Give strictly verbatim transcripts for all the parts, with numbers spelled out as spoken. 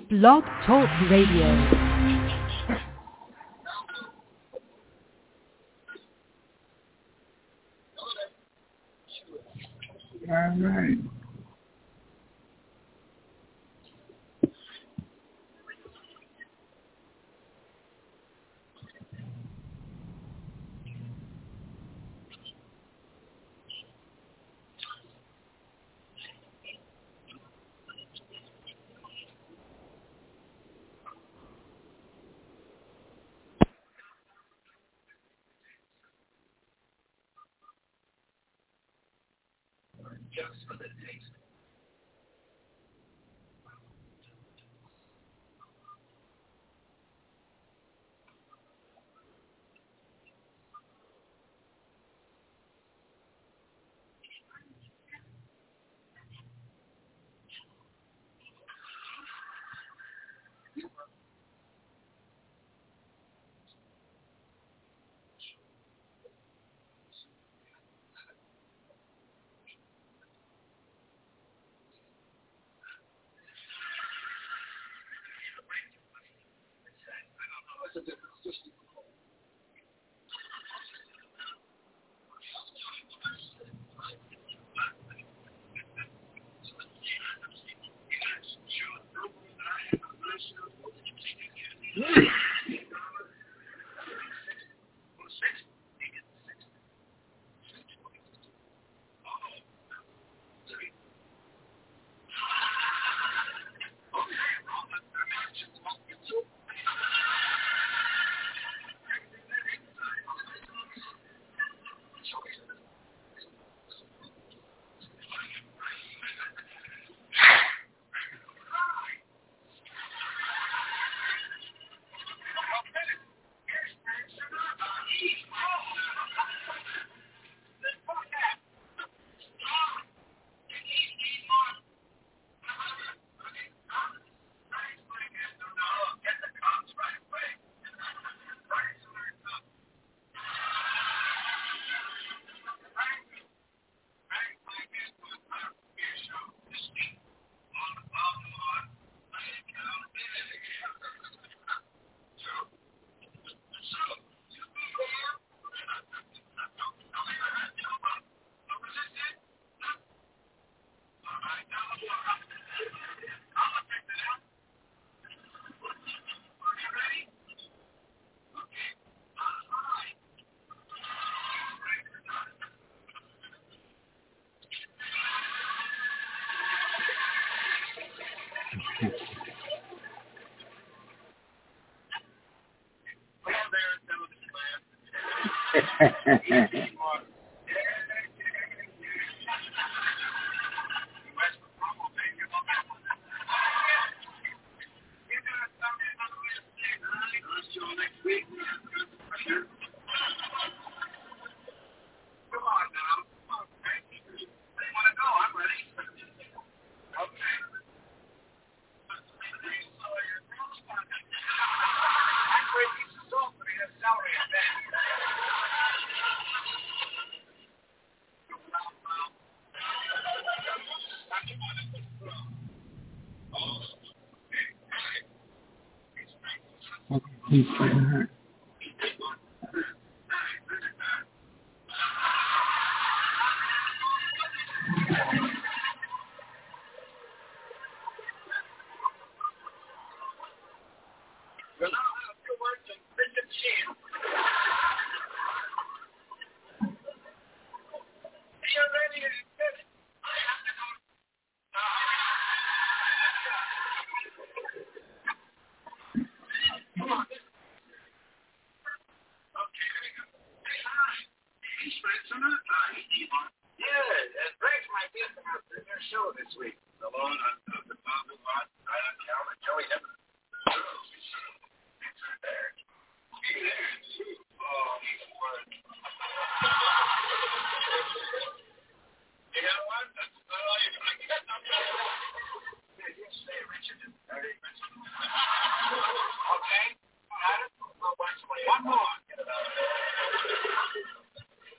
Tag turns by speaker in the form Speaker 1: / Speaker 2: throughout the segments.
Speaker 1: Blog Talk Radio.
Speaker 2: All right.
Speaker 3: Just for the taste.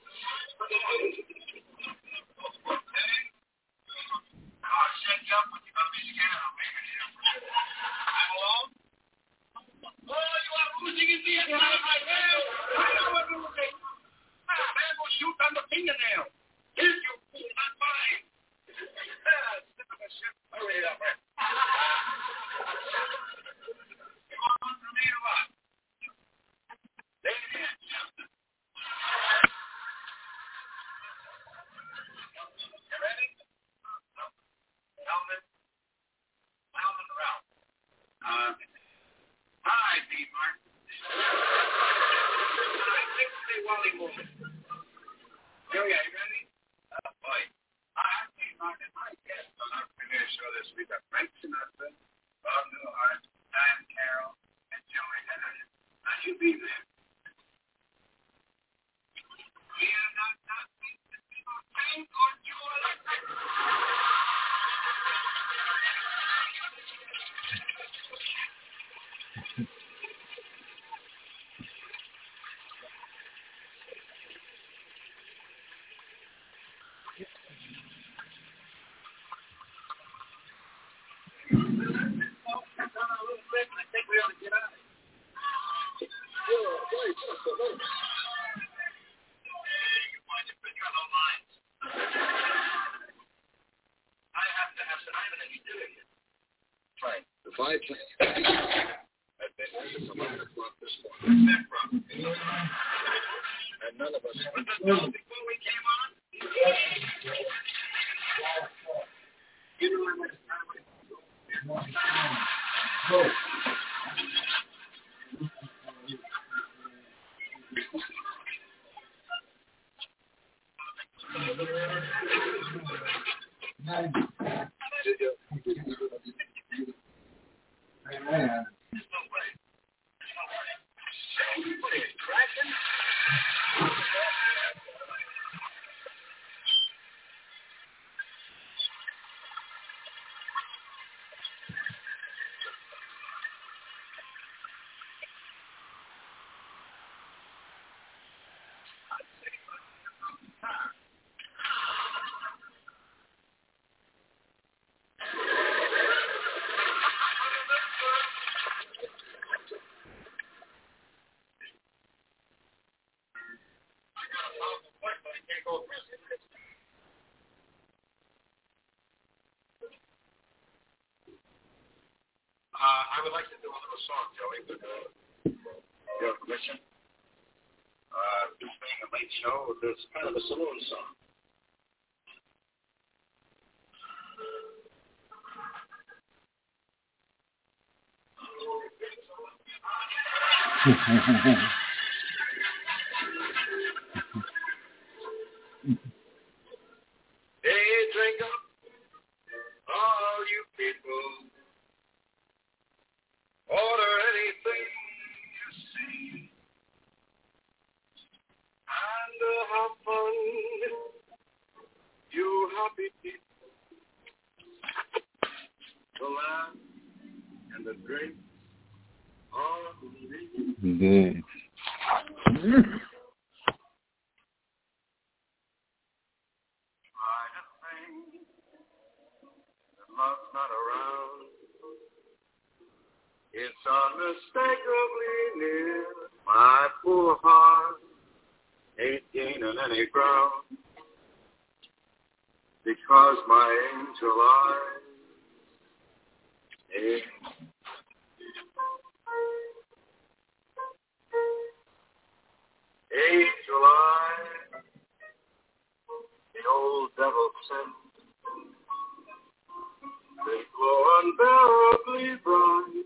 Speaker 3: Up with you. losing his Vietnam right now. I know we're losing. A man will shoot on the fingernail. Here's your fool, not mine. Ah, son of a shit. Hurry up, man. Come on, for me to up. Ladies and gentlemen. You ready? Helmet. Helmet around. Uh, hi, Pete Martin. Hi, fix me Wally Moore. Here we are. You ready? Uh, boy. Hi, Pete Martin. Hi, yes. I'm going to show this. We've got Frank Sinatra, Bob Newhart, Diane Carroll, and Joey Henry. Now, you be there. We are not not Frank or Joey. I think we ought to get out of here. Sure, wait just a minute. You want to pick up our lines? I have to have some time and then you do it. Right. The five plans. I've been here since eleven o'clock this morning. And none of us. Was this all before we came on? You know how much time we go. Amen. Uh, I would like to do a little song, Joey, but uh, you have permission? Uh, this being a late show, it's kind of a saloon song. Hey, drink up, all you people. Order anything you see, and uh, have fun, you happy people. The laugh and the drink are me.
Speaker 2: Good.
Speaker 3: Try to think that love's not around. It's unmistakably near. My poor heart ain't gaining any ground because my angel eyes ain't. Angel eyes, the old devil sent. They glow unbearably bright.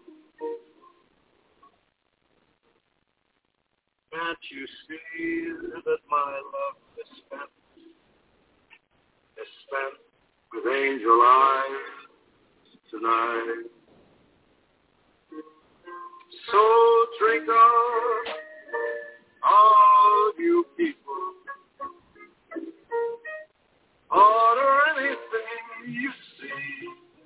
Speaker 3: Can't you see that my love is spent, is spent with angel eyes tonight? So drink up, all you people. Order anything you see,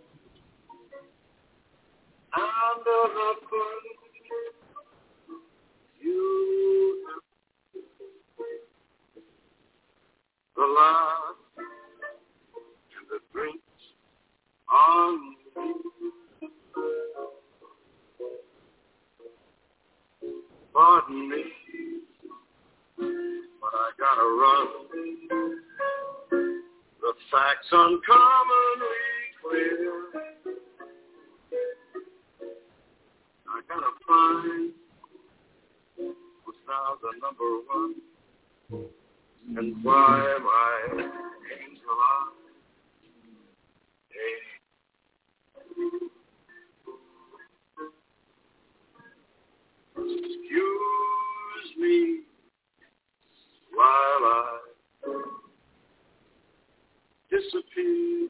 Speaker 3: and the fun you have. The laugh and the drinks on me. pardon me, but I gotta run. The facts uncommonly clear. I gotta find what's now the number one, and why my angel eyes. Hey. Excuse me while I disappear.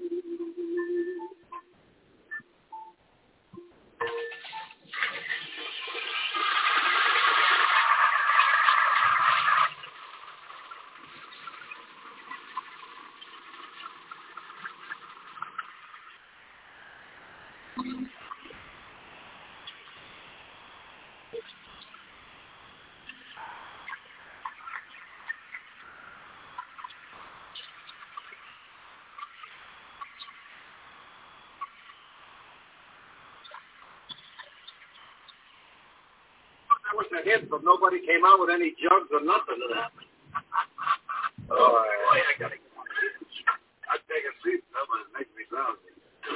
Speaker 3: That was a hit, but nobody came out with any jugs or nothing to that. Oh, boy, I gotta get one. I'd take a seat, that would make me drowsy.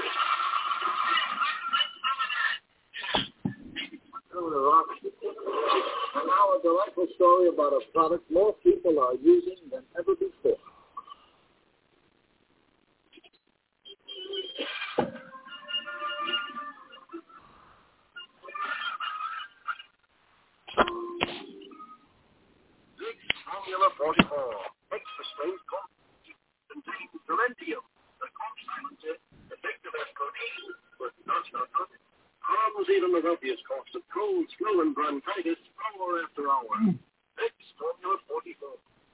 Speaker 3: And now a delightful story about a product more people are using than ever before. Formula forty-four. Extra strength contains selenium, the concentrated effective as codeine, but not not not. Harms even the healthiest cost of cold, flu, and bronchitis hour after hour. X Formula forty-four.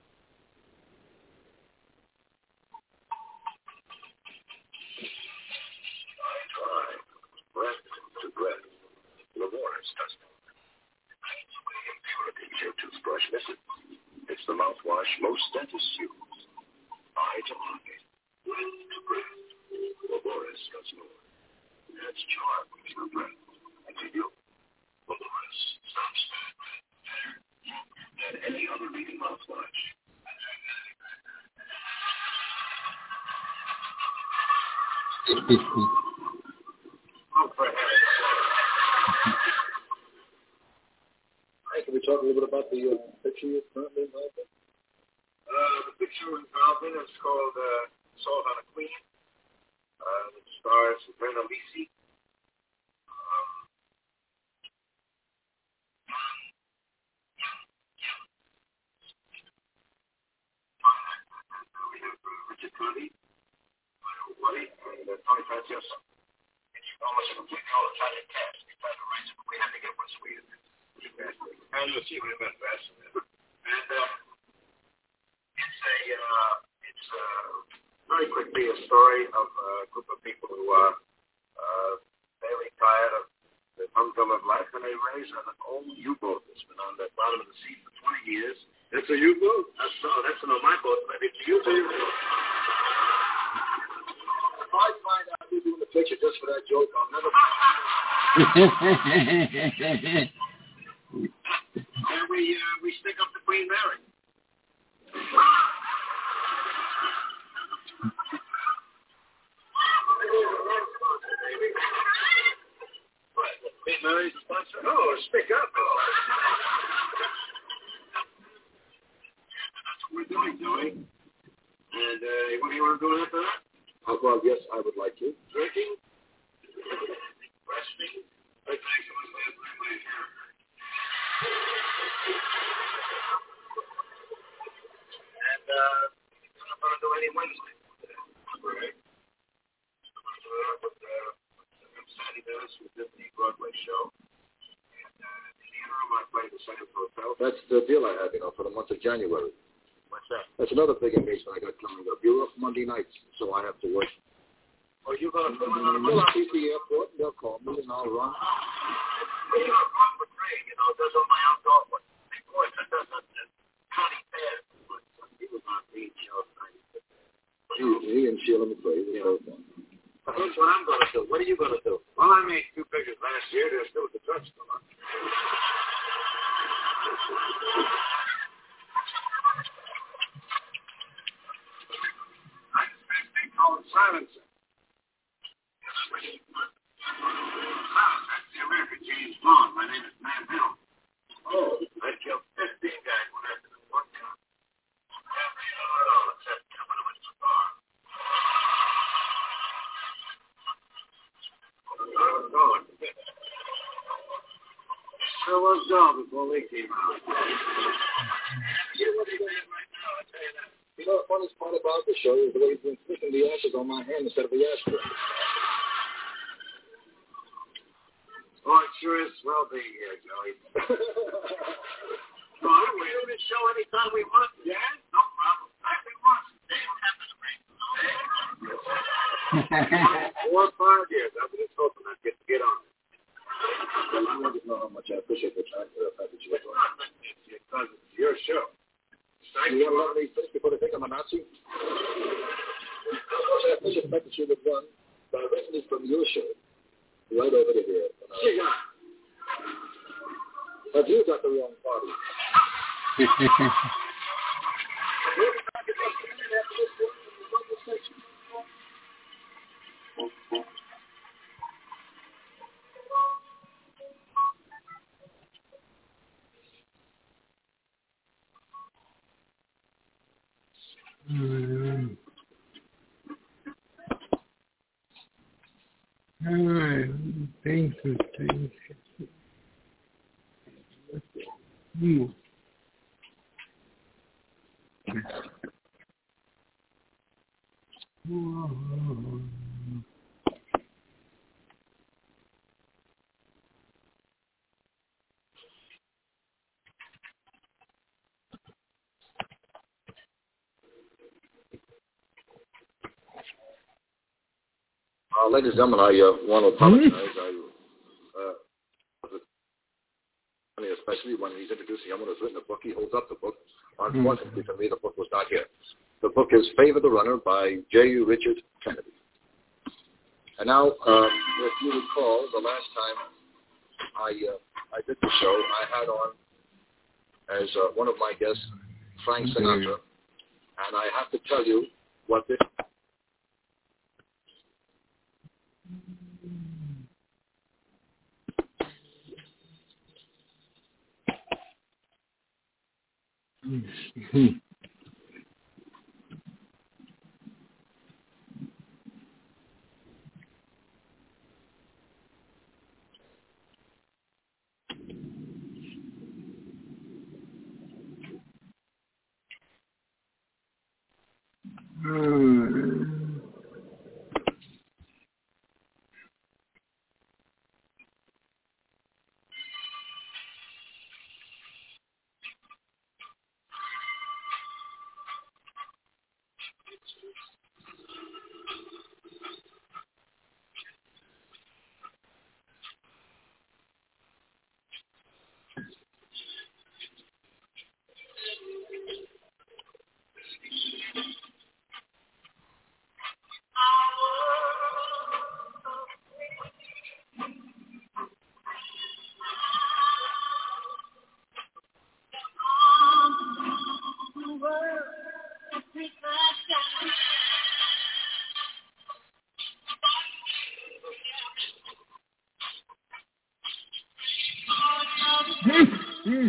Speaker 3: I try breath to breath. Labor's testing. Impurity in your toothbrush missing. It's the mouthwash most dentists use. Eye to eye, breath to breath. Laboris does more. Adds charm to your breath. And to you, Laboris stops better than any other leading mouthwash. Oh, for heaven's sake. Can we talk a little bit about the uh, picture you're currently involved in? Uh, the picture we're involved in is called uh, Assault on a Queen. Uh, it stars Brenda Lisi. Um, we have uh, Richard Condy, Buddy, and uh, Tony Francesco. It's almost a complete all-Italian cast. We tried to raise it, but we had to get one Sweden. And you'll see what it meant best. And uh, it's a, uh, it's uh, very quickly a story of a group of people who are uh, very tired of the humdrum of life, and they raise an old U-boat that's been on the bottom of the sea for twenty years. It's a U-boat? That's no, that's not my boat, but it's a U-boat. If I find out you're doing the picture just for that joke, I'll never. And we uh, we stick up the Queen Mary. What? Queen Mary's a sponsor? No, stick up. That's what we're doing, Joey. And uh, what do you want to do after that? Uh, well, yes, I would like to. Drinking? Resting? I think it was last night my hair. And uh, I'm not going to do any Wednesday. Right? I'm going to do it with uh, Sandy Dennis, who did the Broadway show. And uh, in the interim, I played the Sands Hotel. That's the deal I have, you know, for the month of January. What's that? That's another big engagement I got coming up. You're off Monday nights, so I have to work. Oh, you're going to film it on a I'll be at the airport, and they'll call me, and I'll run. Well, you know, Ron McRae, you know, does all my outdoor work. Of course, it doesn't. Connie Baird, he was on the show tonight. He, he and Sheila McRae, they both on. That's what I'm going to do. What are you going to do? Well, I made two pictures last year. They're still at the drugstore. was going. Sure was dull before they came out. You know what they're doing right now, I'll tell you that. You know, the funniest part about the show is the way he's been sticking the ashes on my hand instead of the ashtray. Oh, it sure is swell being here, Joey. So we do this show anytime we want. Yeah? No problem. I think once. They don't have to bring. Four or five years. I've been hoping I'd get to get on it. Well, I want you to know how much I appreciate the time for the fact that you were on. Because it's your show. You want to let me finish before they think I'm a Nazi? I appreciate the fact that you would run directly from your show right over to here. But you got the wrong party.
Speaker 2: Um, all right, thanks for things. You.
Speaker 3: Uh, ladies and gentlemen, I uh, want to apologize. I, uh, especially when he's introducing someone who's written a book, he holds up the book. Unfortunately for me, the book was not here. The book is Favor the Runner by J. Richard Kennedy. And now, uh, if you recall, the last time I uh, I did the show, I had on as uh, one of my guests, Frank Sinatra, and I have to tell you what this.
Speaker 2: Mm-hmm. Mm. Mm.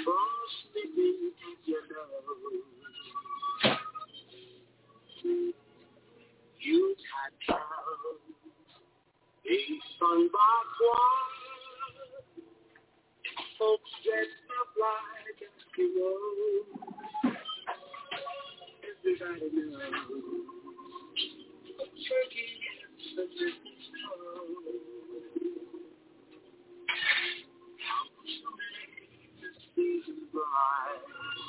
Speaker 3: frosty in your nose. Yuletide carols, a sung by choir, folks dressed up like Eskimos. Everybody knows a turkey is a mistletoe. How to make the season bright.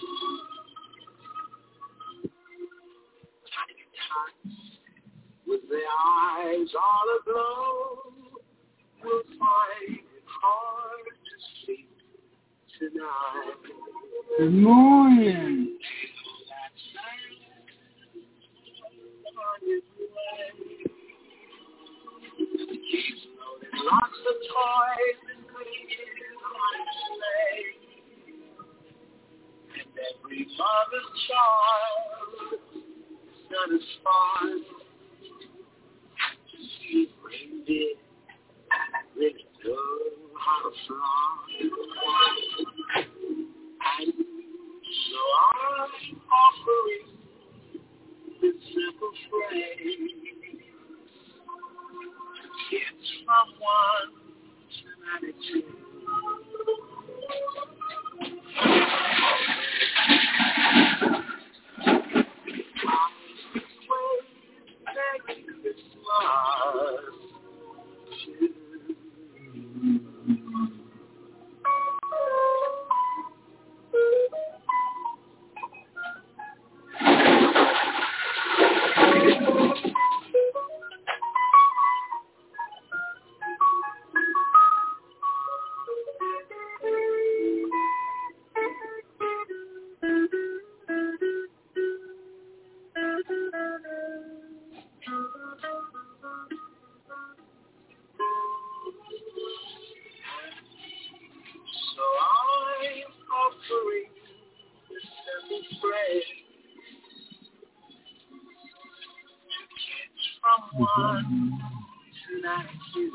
Speaker 3: Tiny tots with their eyes all aglow will find it hard to sleep tonight.
Speaker 2: Good morning.
Speaker 3: He's loaded lots of toys and goodies on his sleigh, and every mother's child is satisfied to see reindeer really know how to fly. And so I'm offering this simple phrase to kids from one to ninety-two. Merry Christmas to you. So I'm offering this simple phrase to kids from one to ninety-two.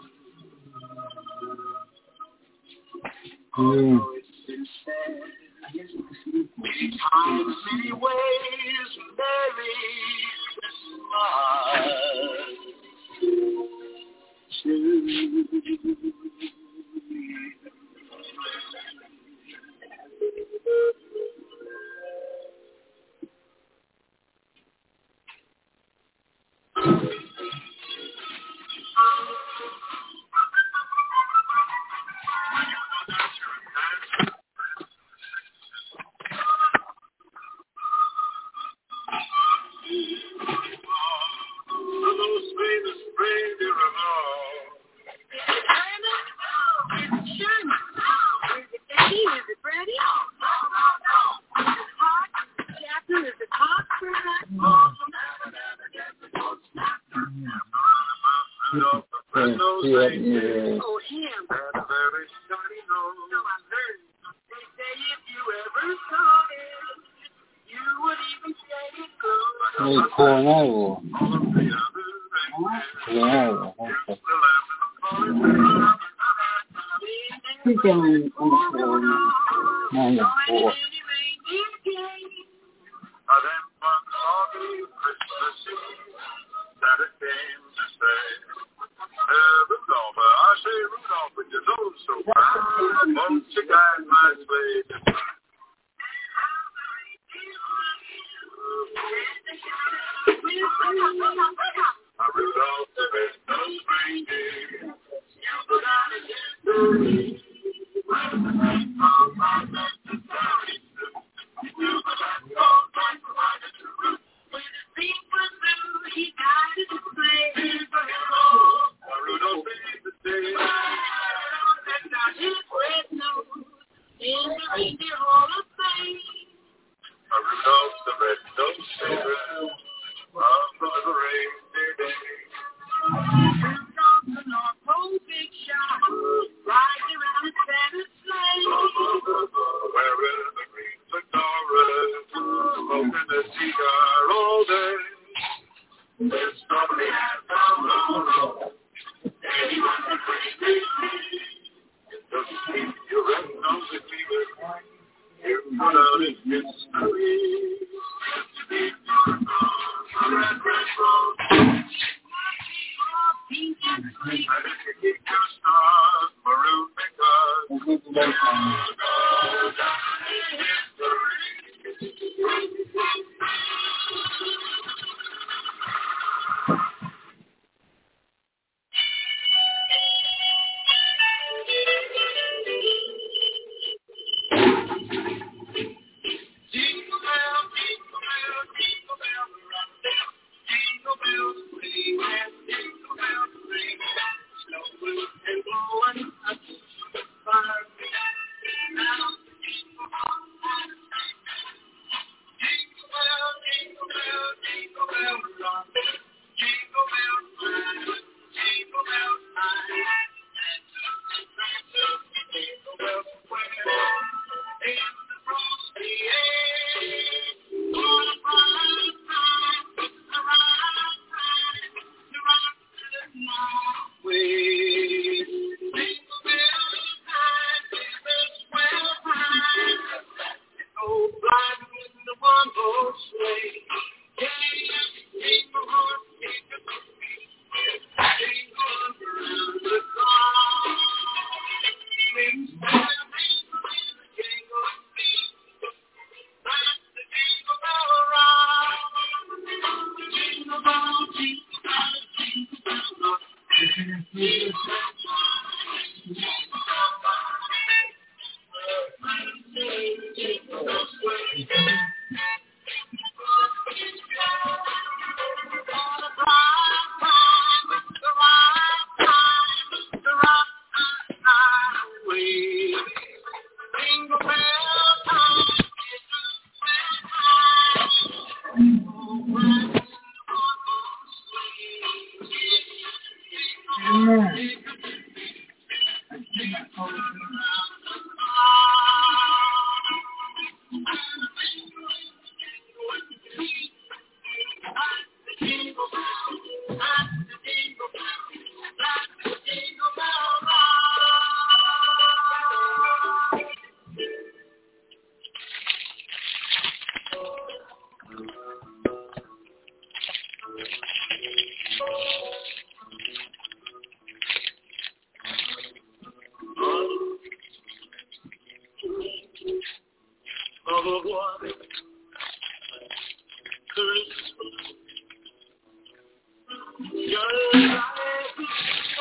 Speaker 3: Although it's been said many times, many ways, Merry Christmas to you.
Speaker 2: Coronado. Coronado. Keep going on the floor. Minus four.
Speaker 3: what Christmas. Your life is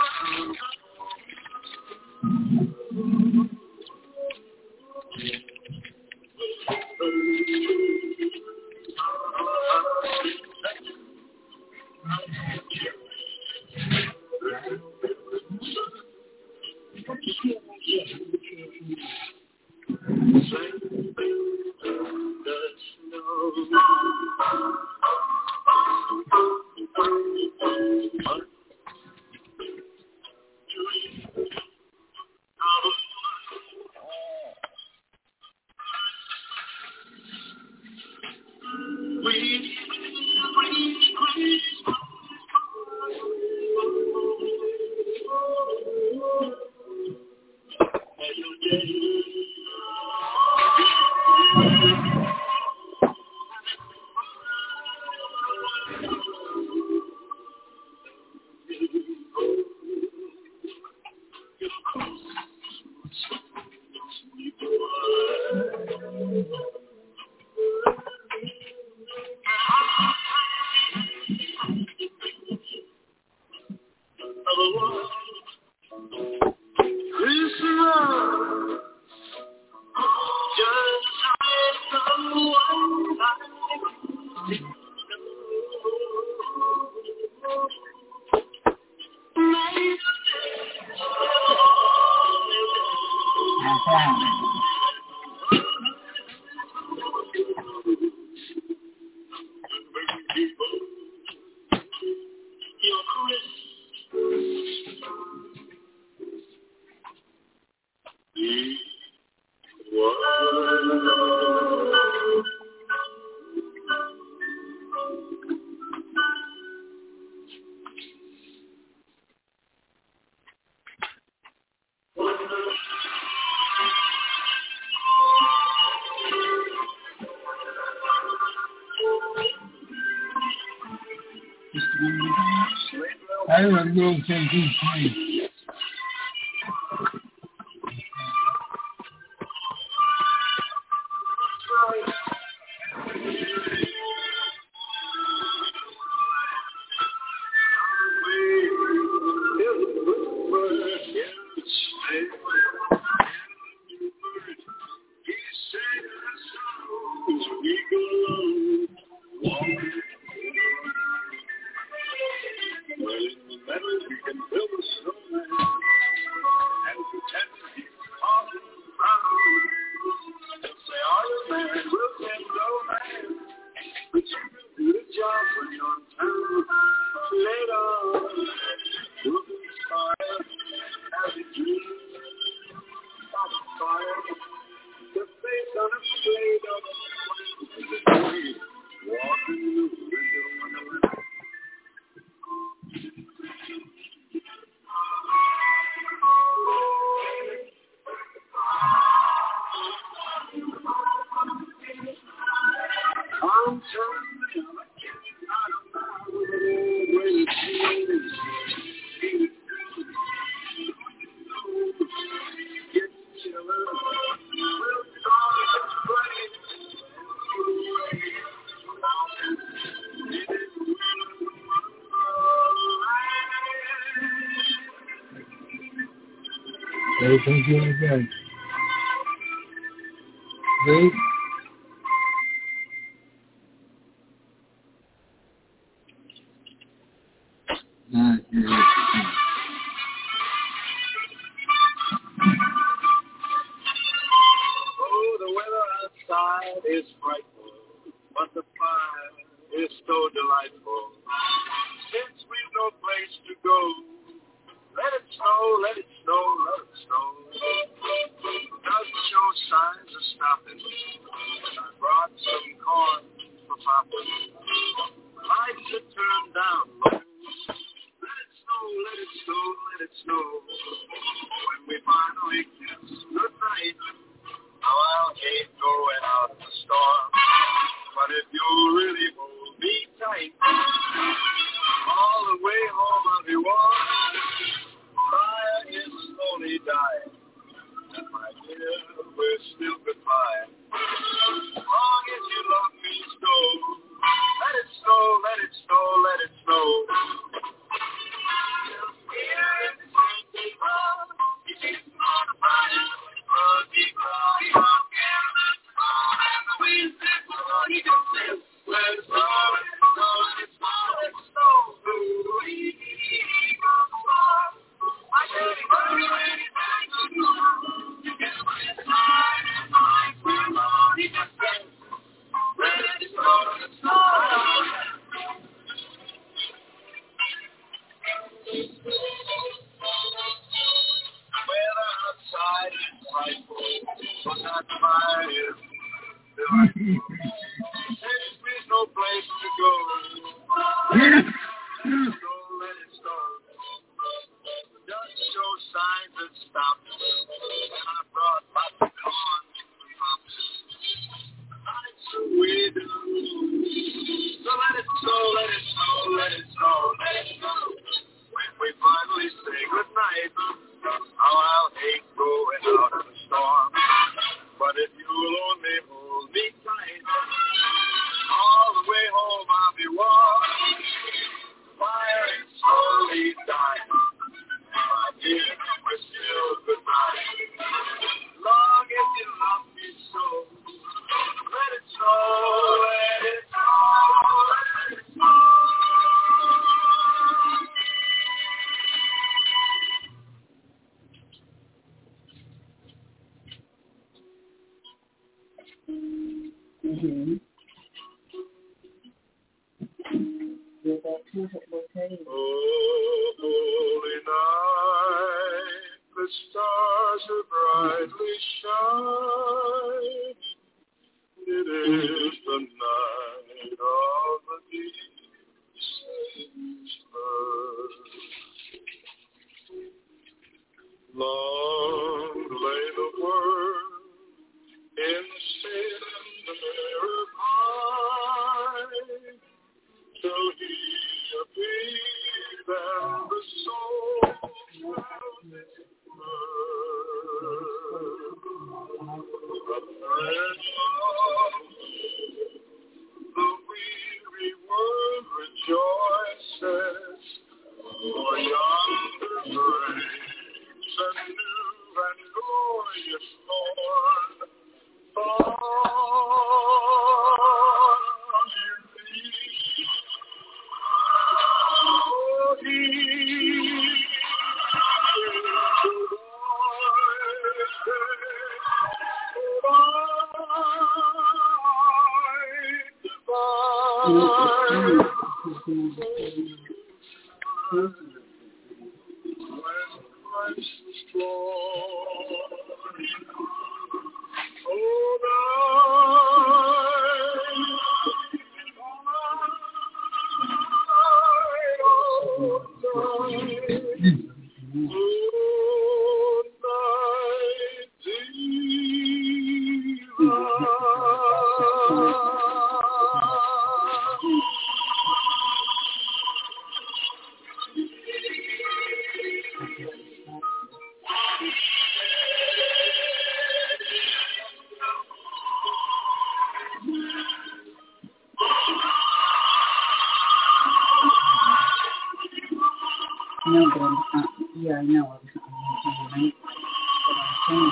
Speaker 2: I don't know if they do play. Everything's going again. Wait. Not yet.
Speaker 3: Oh, the weather outside is frightful, but the fire is so delightful. Since we've no place to go, let it snow, let it snow, let it snow. Doesn't show signs of stopping. I brought some corn for Papa. Lights are turned down low. Let it snow, let it snow, let it snow. When we finally kiss goodnight, now I'll hate going out in the storm. But if you really hold me tight, all the way home I'll be warm. Fire is slowly dying, and my dear, we're still goodbye. that's my end. There's no place to go. Don't let it start. Just show signs that stop. And I brought my corn to pops. That's the way to do. So let it snow, let it snow, let it snow, let it snow. When we finally say goodnight, how I'll hate going out in the storm. But if you'll only hold me tight, all the way home I'll be warm. Fire is slowly dying. My dear, we're still goodbye. Long as you love me so, let it snow, let it snow, let it snow.
Speaker 2: Mm-hmm. You're back to it, okay?
Speaker 3: Oh, holy night, the stars are brightly shine. It is the night of the deep slumber. Long lay the world in sin and error high, till he appeared and the soul found its birth. A friend of the weary world rejoices, for yonder breaks a new and glorious morn. On your feet, oh, he when Christ was born. Oh,
Speaker 2: No, but I'm not. Yeah, I know. I was on the night, but I'm saying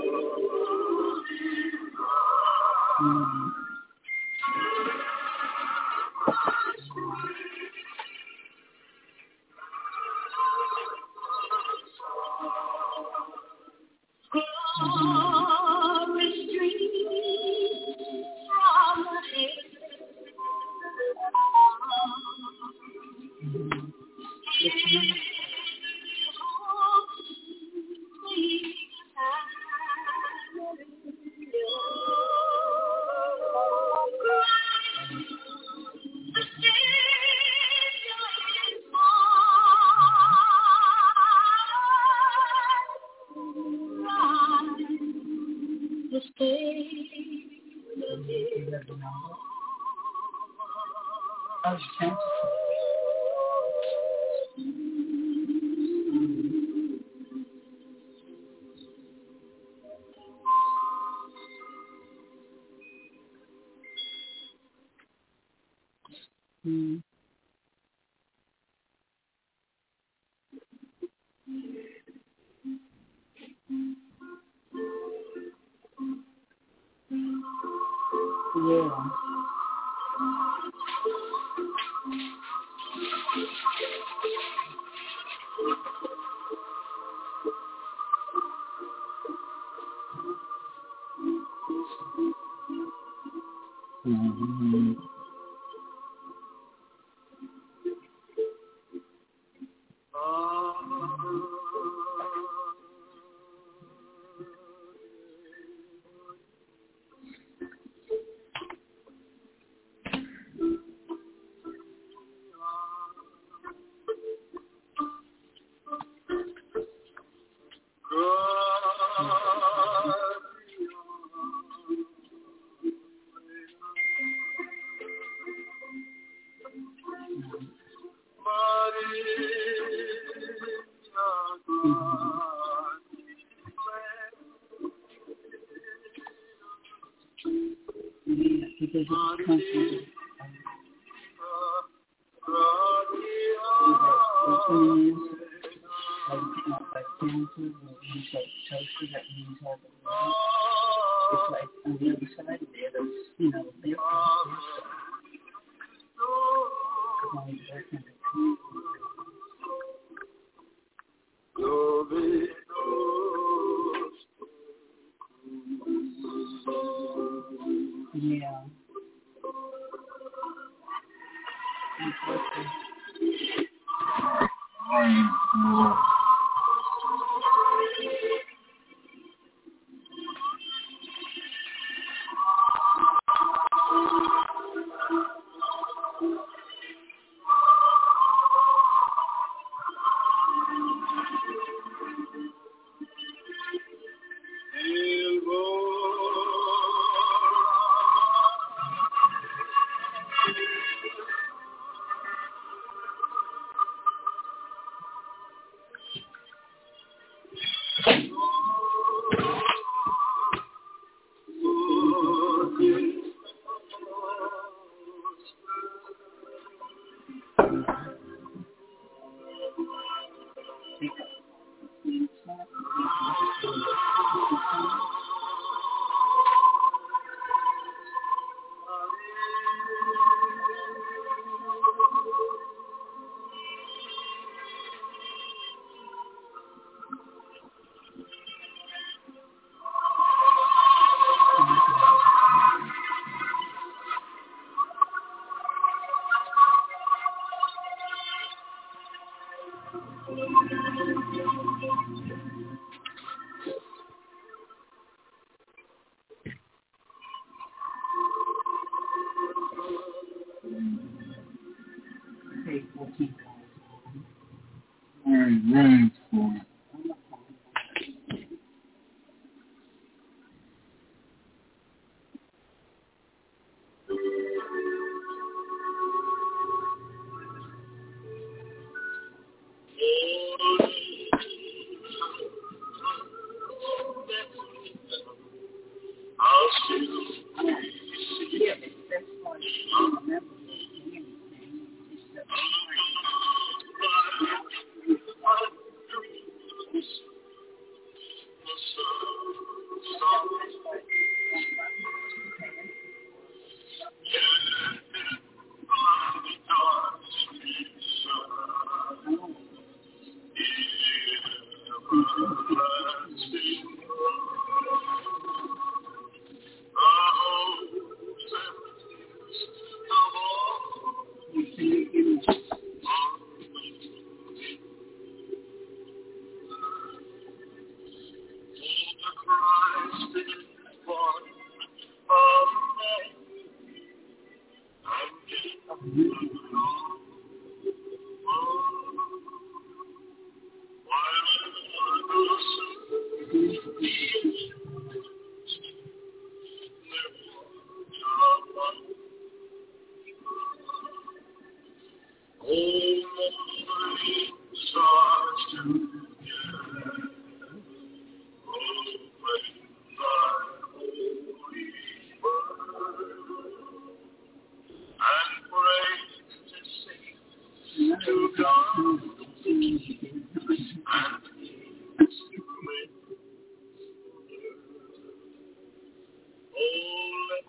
Speaker 2: Mm. Oh, fantasy. Mm. Yeah. Mm-hmm. Yeah, because it's constantly. Like dances and things like toaster that means all the way. It's like on the other side of there, there's, you know, their yeah.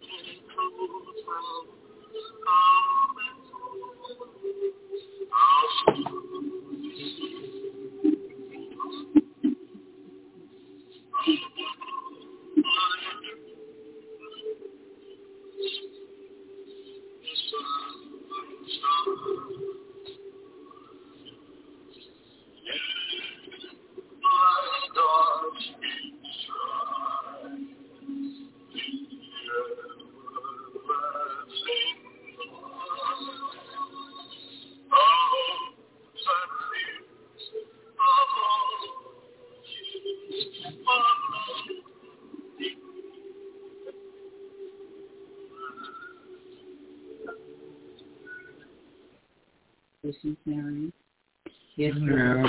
Speaker 2: This is Mary. Yes,
Speaker 4: Yeah.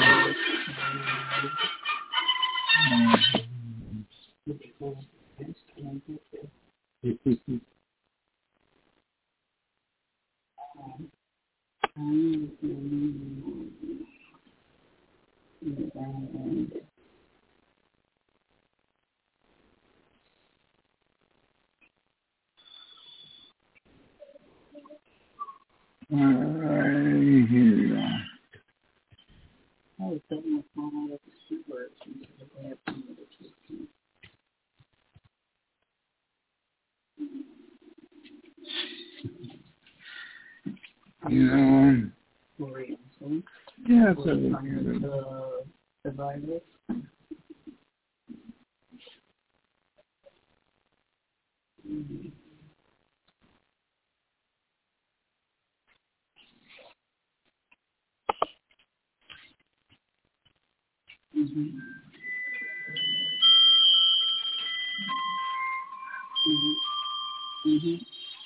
Speaker 2: I was taking my phone out of the super since they have some of the kids.
Speaker 4: You know,
Speaker 2: Maria, so
Speaker 4: yeah,
Speaker 2: was
Speaker 4: so
Speaker 2: it under the, the virus? Mm-hmm. Mm-hmm. Mm-hmm. Mm-hmm.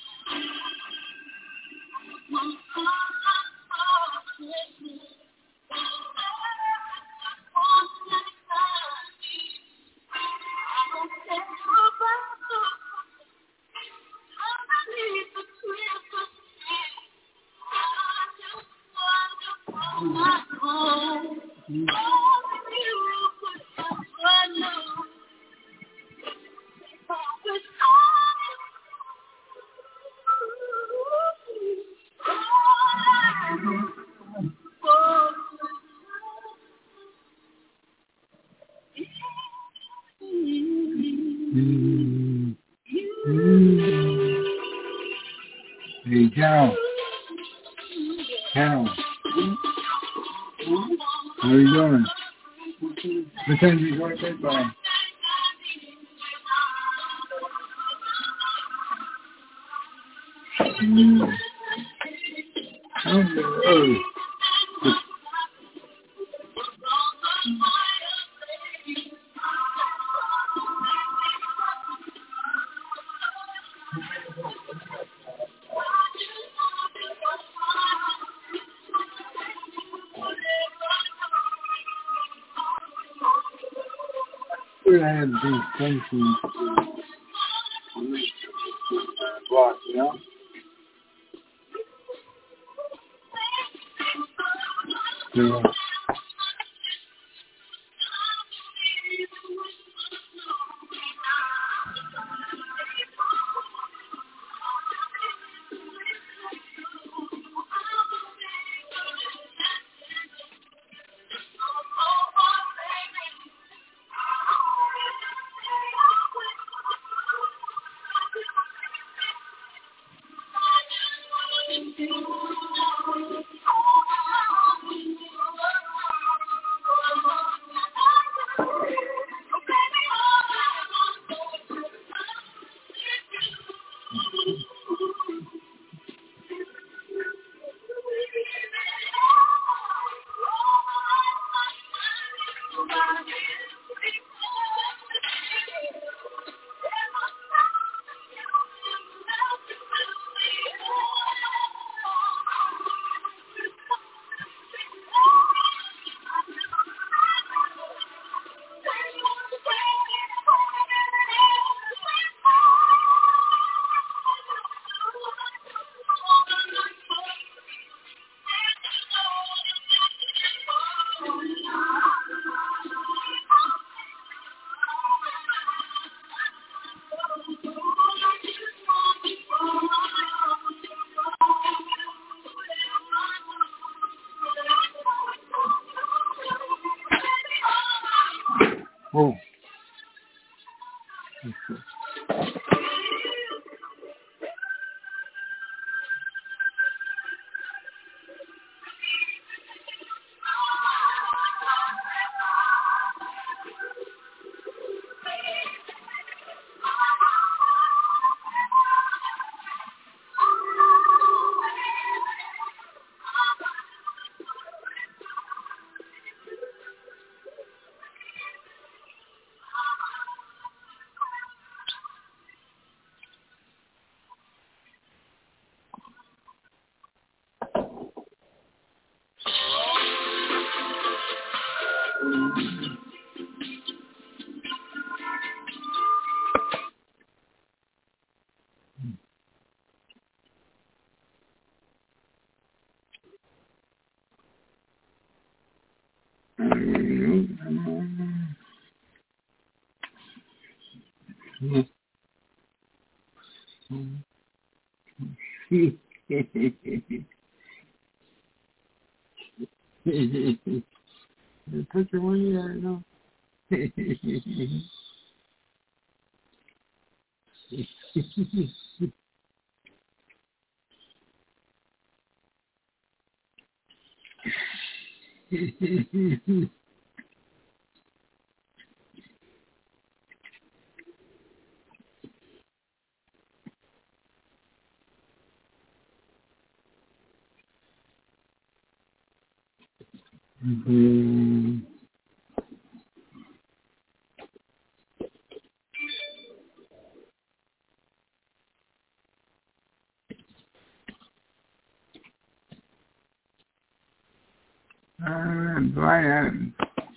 Speaker 4: Mm. Mm. Hey, Cal. Cal. How are you doing? Mackenzie's right there, bye. Mm. Oh, we're gonna have these countries block, you know? Yeah. Oh. Okay. Put your money there, no. Mm-hmm. Uh, Brian.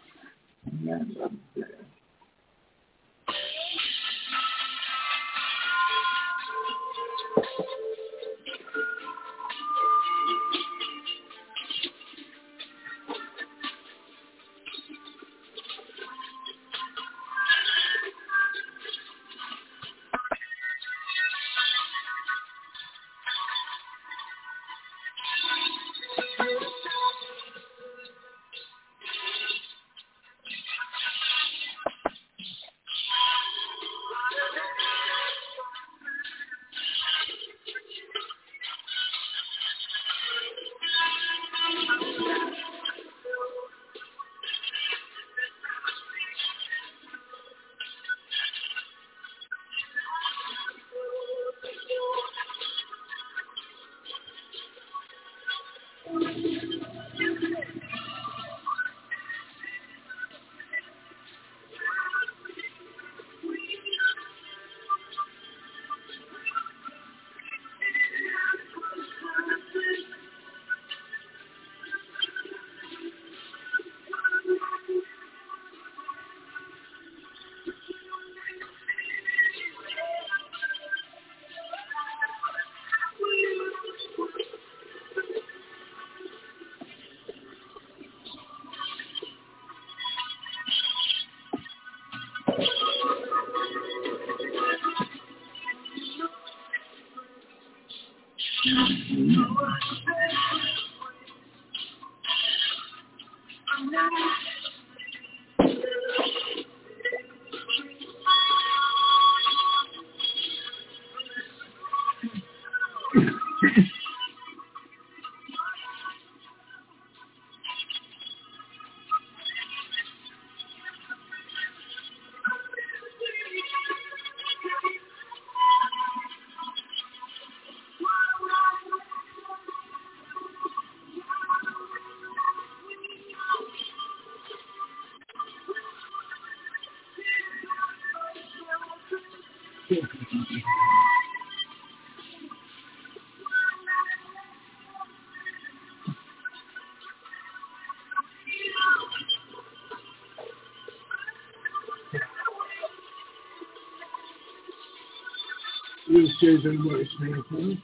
Speaker 4: This is a voice maker.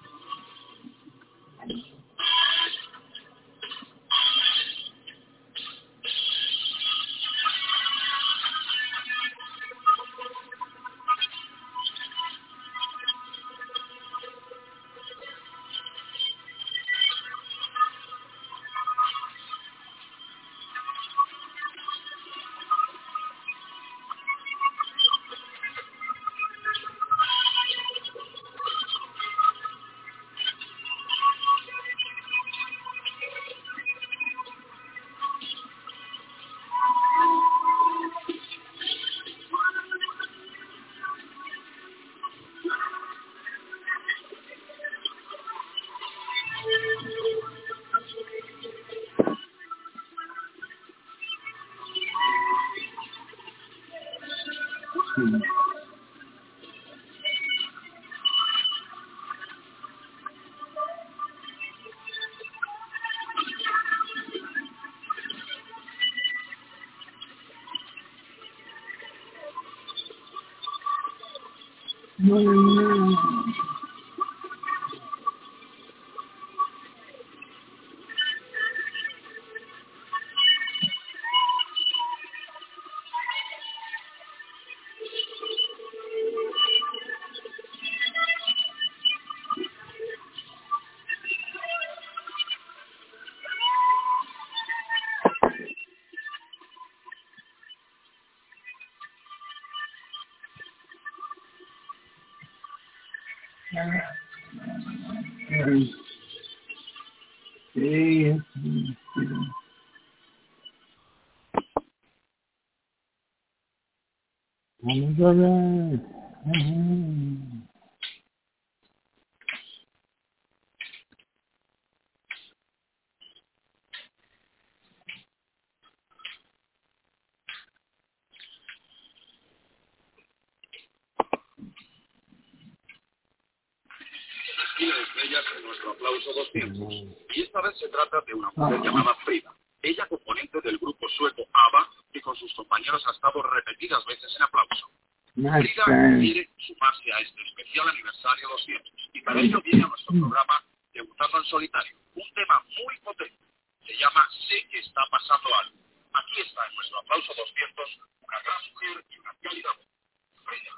Speaker 3: Estrellas en nuestro aplauso doscientos. Y esta vez se trata de una mujer llamada Frida. Ella componente del grupo sueco ABBA, que con sus compañeros ha estado repetidas veces en aplauso. Frida quiere sumarse a este especial aniversario doscientos. Y para ello viene a nuestro programa debutando en solitario. Un tema muy potente. Se llama Sé que está pasando algo. Aquí está en nuestro aplauso doscientos una gran mujer y una cálida voz. Frida.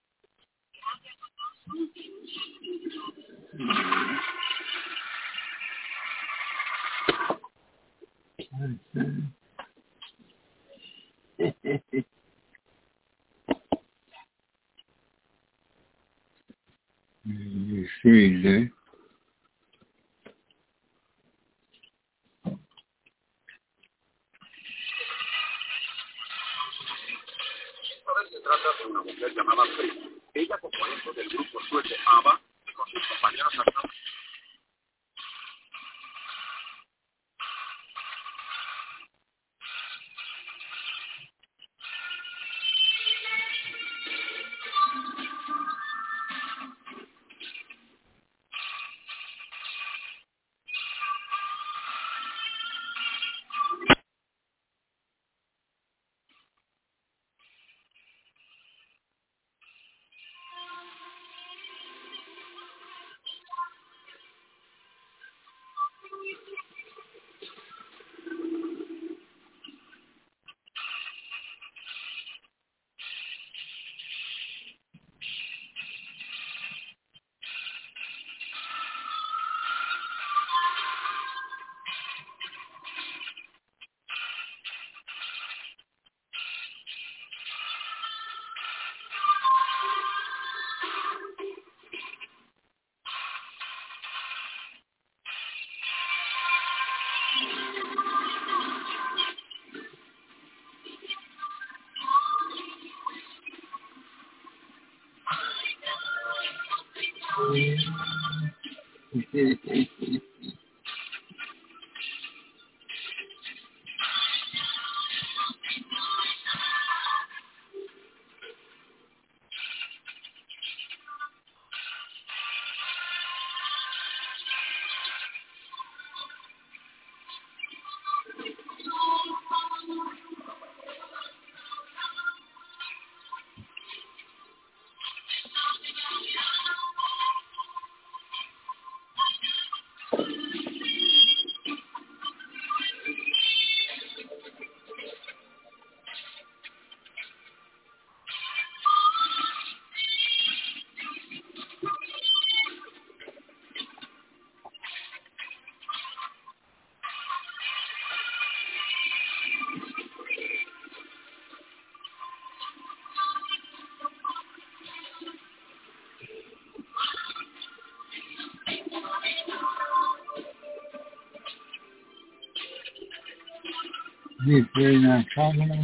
Speaker 4: Freeze, eh?
Speaker 3: Esta vez se trata de una mujer llamada Frida. Ella componente del grupo sueco ABBA, que con sus compañeros ha estado
Speaker 4: This is not traveling.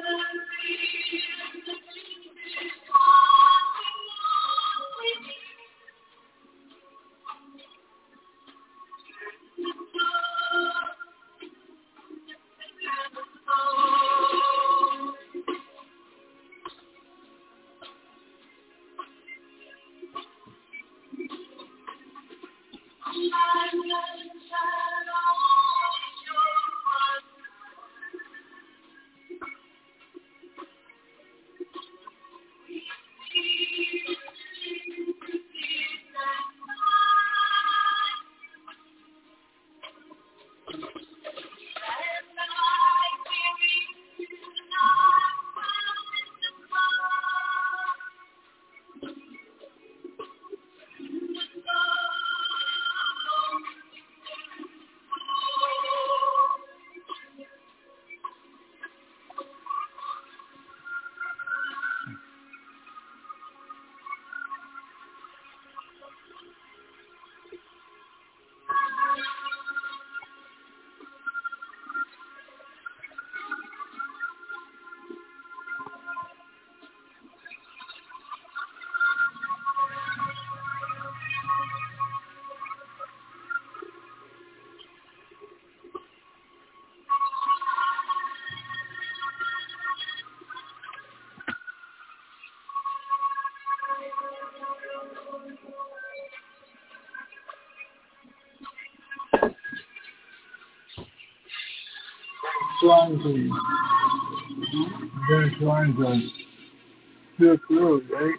Speaker 4: Trying to, they're trying to feel through, right?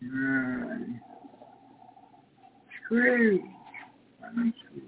Speaker 4: Right. Screw. I'm screwed.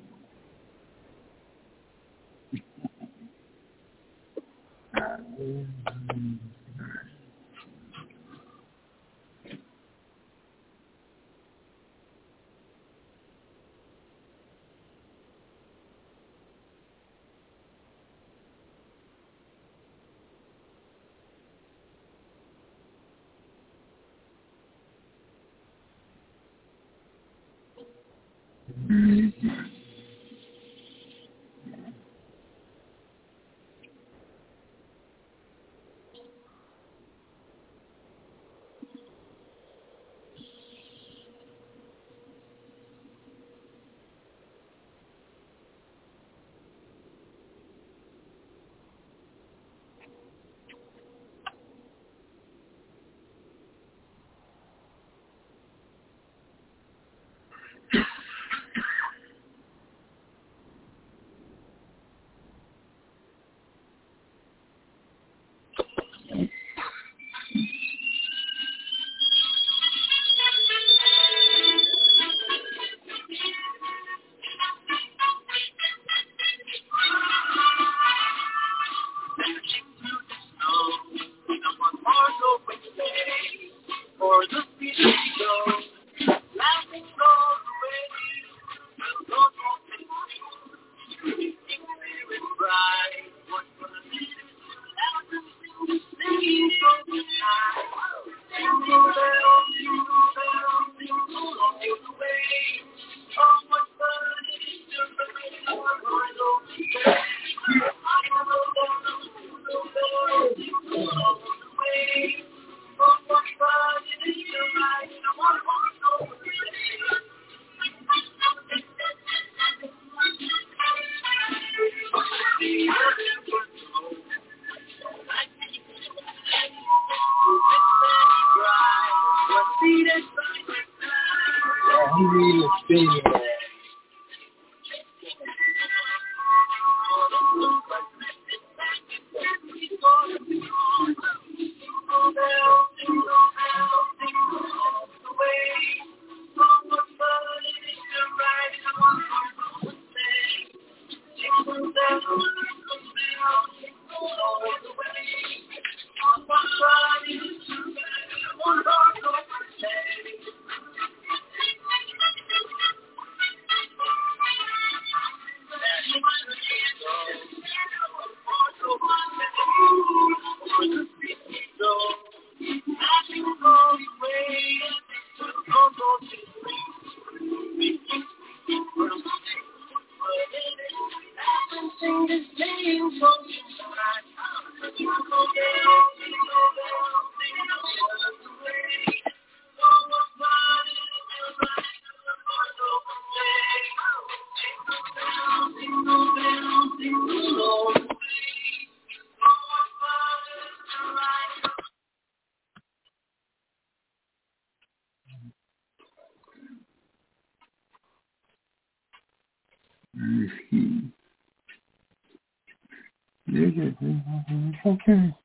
Speaker 4: Okay.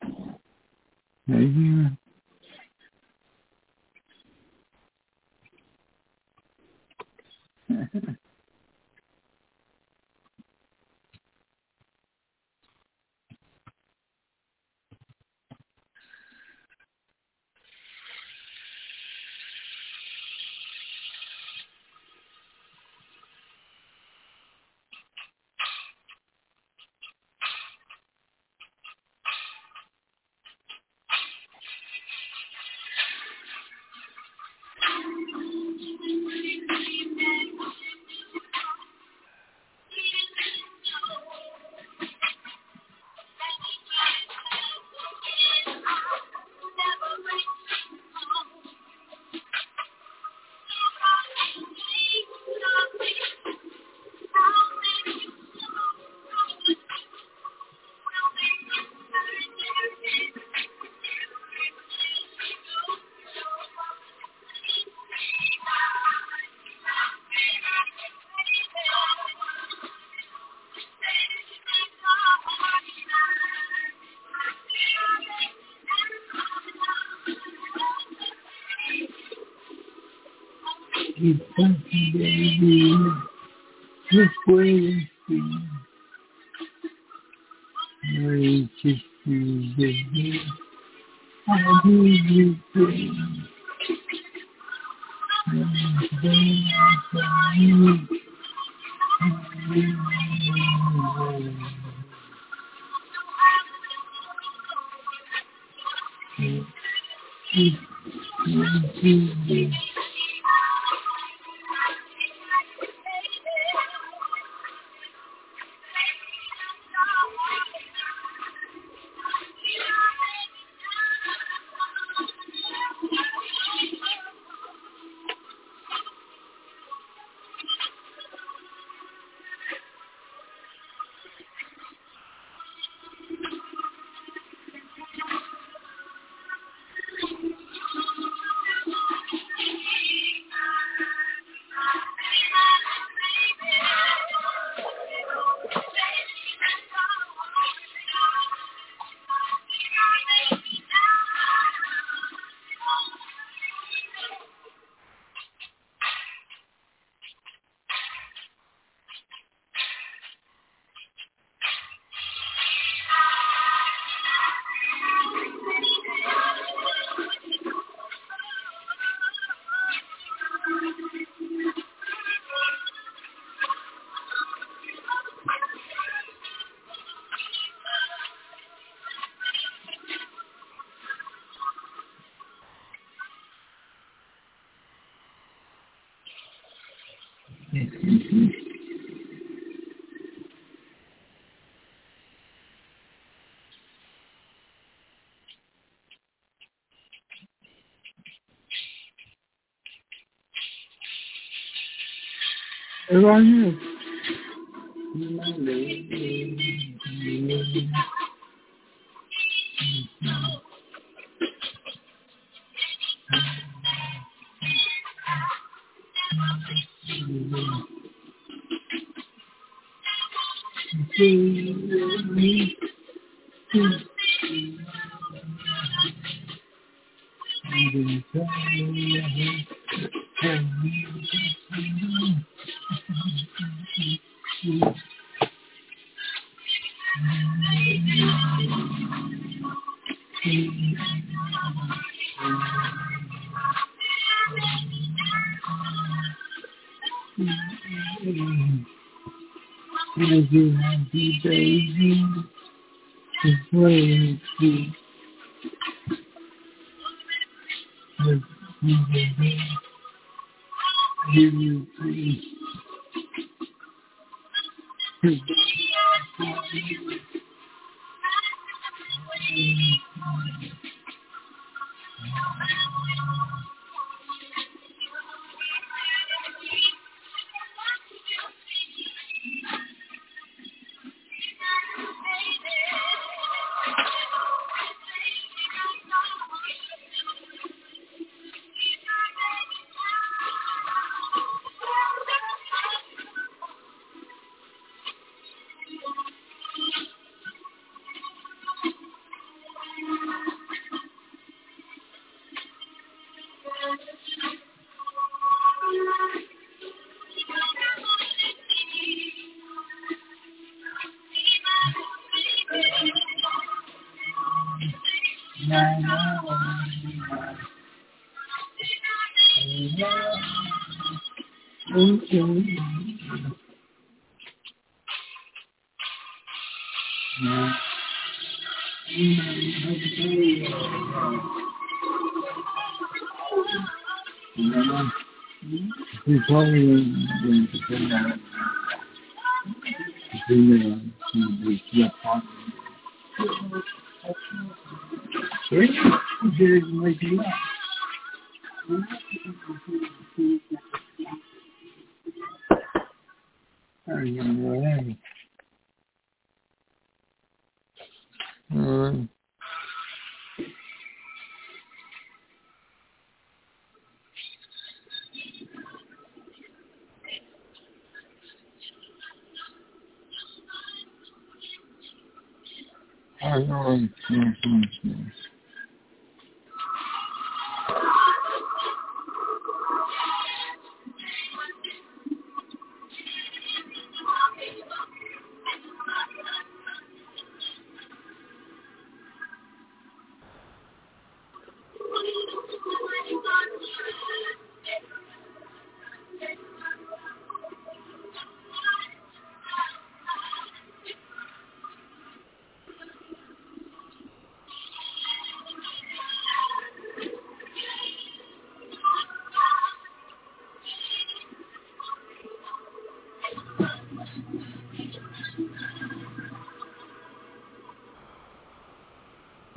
Speaker 4: Maybe. It's something, baby. Just wait and see. Wait to see, baby. I'll give you things. Everyone you happy, baby. Just wait and see. Just you, baby. Give you peace. He's probably going to send out the email to the your partner. Sorry? There's my deal. I don't know. Um, I know it's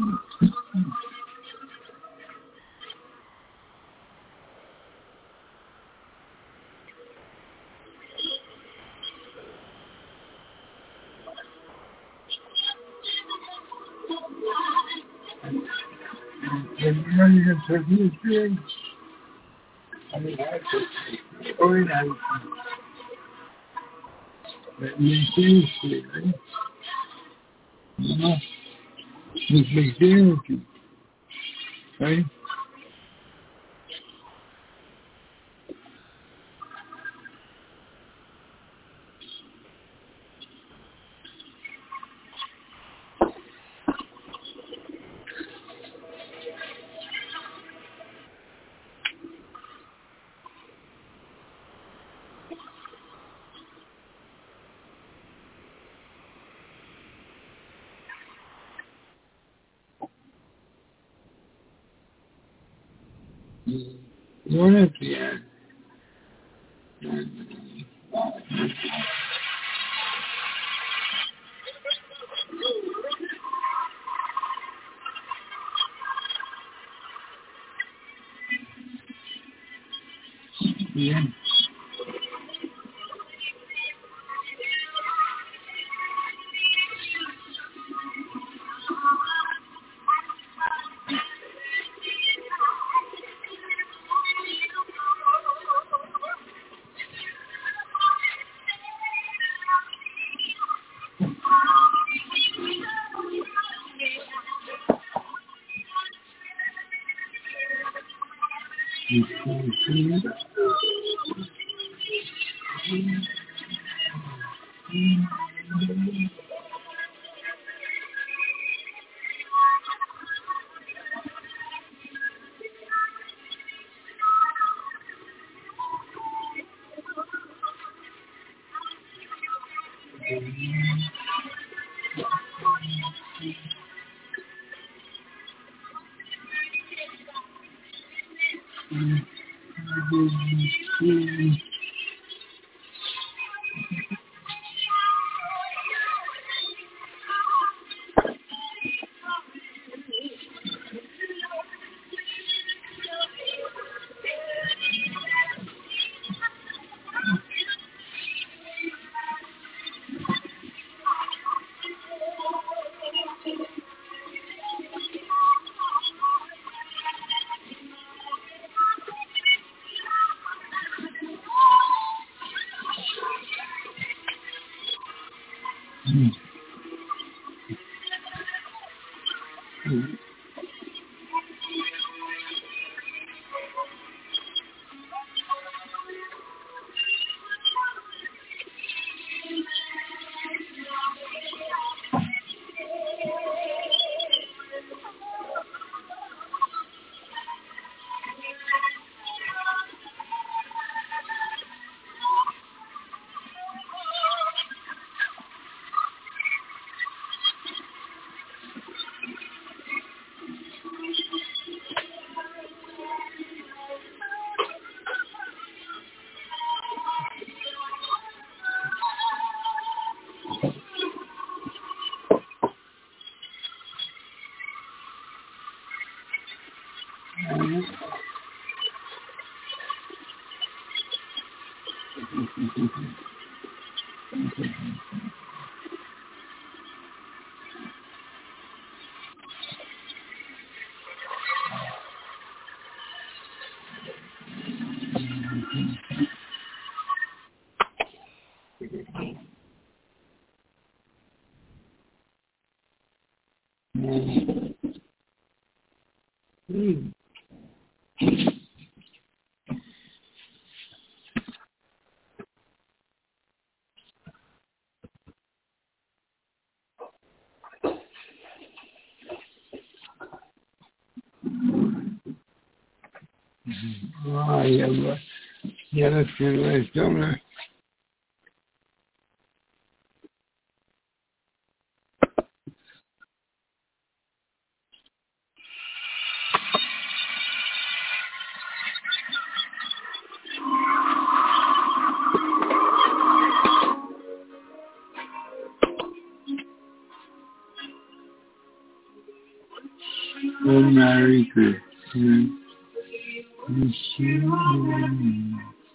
Speaker 4: And running a producer, I mean, that's a story that that means seriously, right? You know, with McDaniel, right? One at the end. Yeah. Mm. Ah, yeah, but, yeah, that's good. Nice, don't I? Oh, Merry Christmas. Wish you a Merry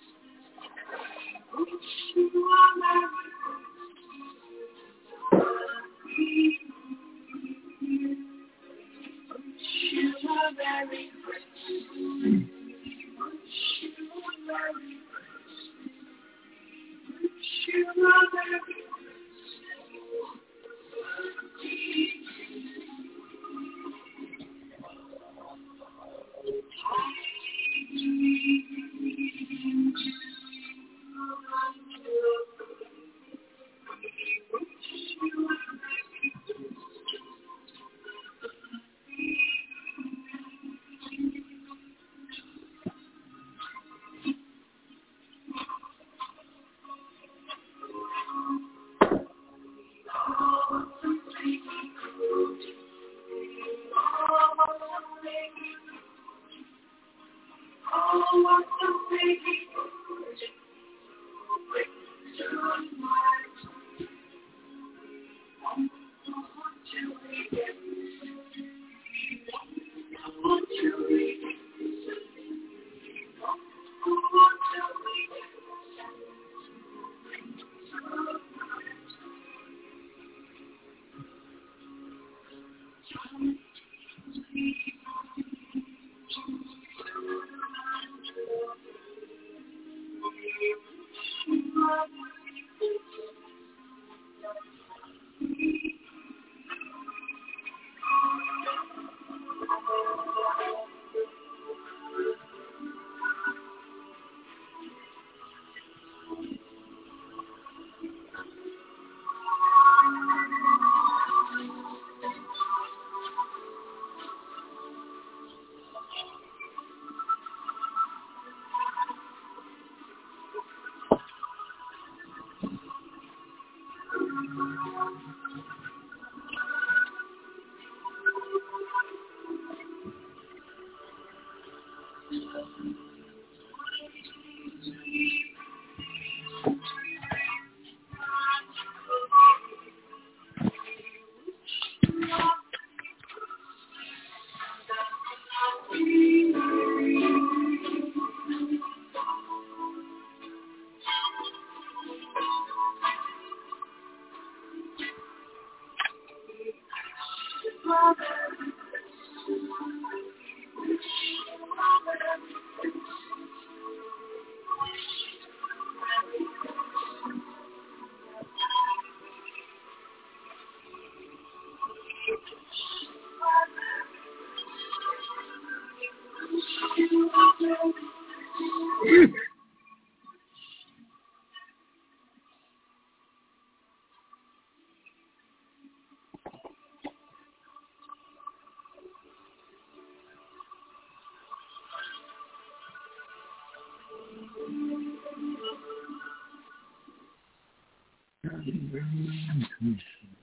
Speaker 4: Christmas.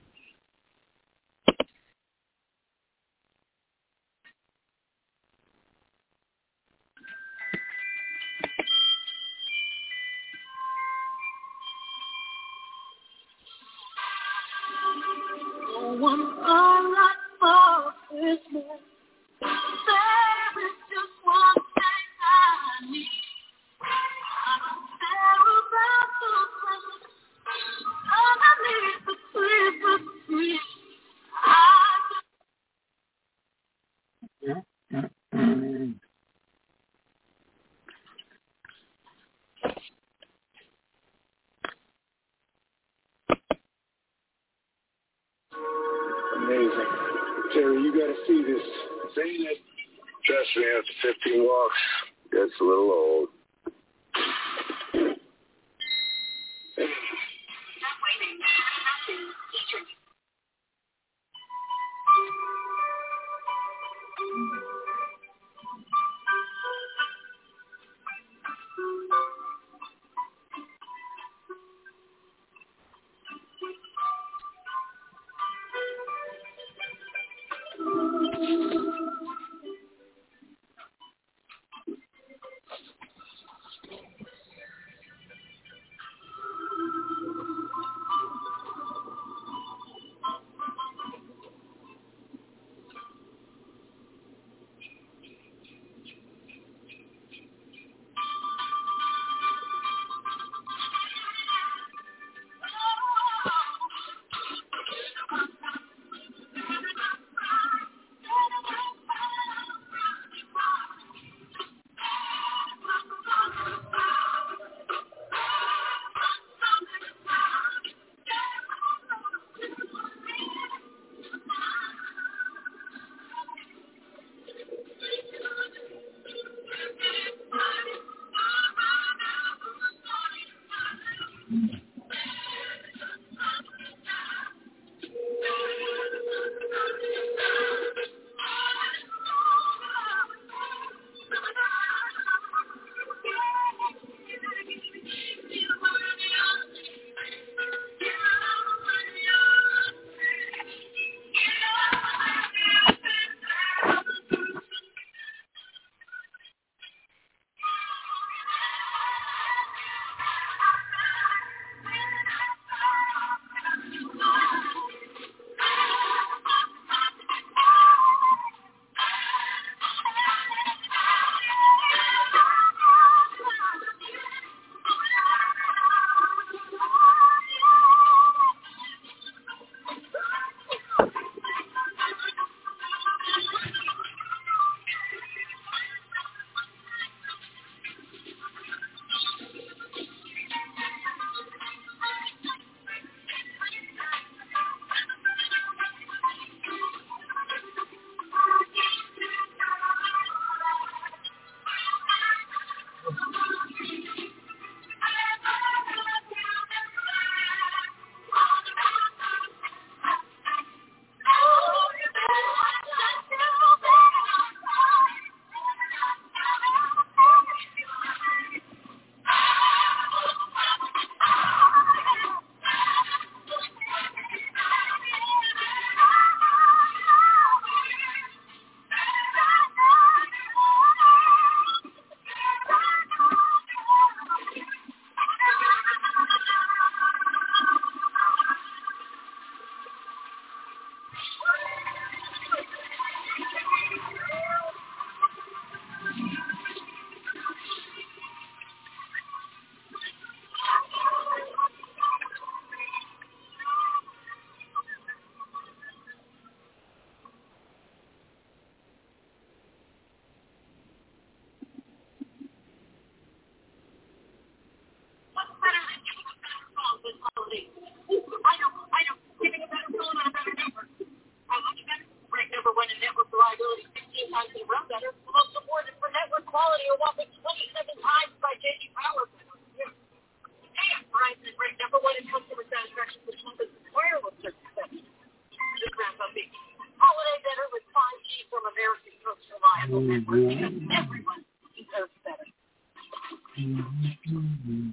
Speaker 3: Amazing. Terry, you got to see this. Seen it. Trust me, after fifteen walks, gets a little old.
Speaker 2: handle networking. Everyone deserves better.
Speaker 4: Mm-hmm.